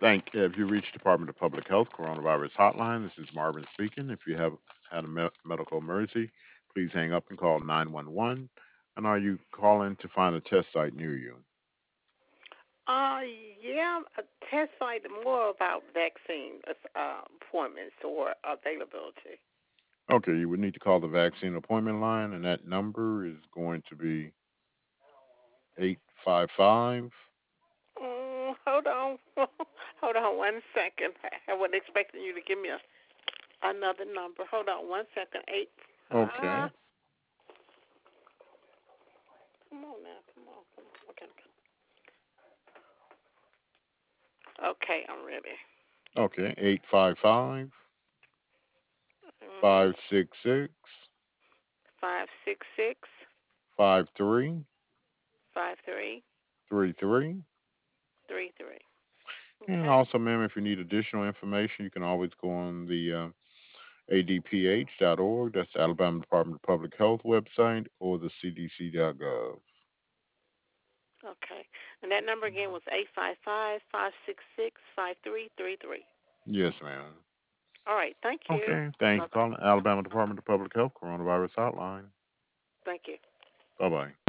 If you reach Department of Public Health Coronavirus Hotline, this is Marvin speaking. If you have had a medical emergency, please hang up and call 911. And are you calling to find a test site near you? Uh, yeah, a test site more about vaccine appointments or availability. Okay, you would need to call the vaccine appointment line, and that number is going to be 855. Hold on, hold on 1 second. I wasn't expecting you to give me another number. Hold on 1 second. Eight. Okay, Come on now, come on, come on. Okay, okay, I'm ready. okay, 855 Mhm. 566 566 5333. 5333. And Okay. also, ma'am, if you need additional information, you can always go on the adph.org. That's the Alabama Department of Public Health website, or the cdc.gov. Okay. And that number again was 855-566-5333. Yes, ma'am. All right. Thank you. Okay. Thank Bye you for bye. calling Alabama Department of Public Health Coronavirus Hotline. Thank you. Bye bye.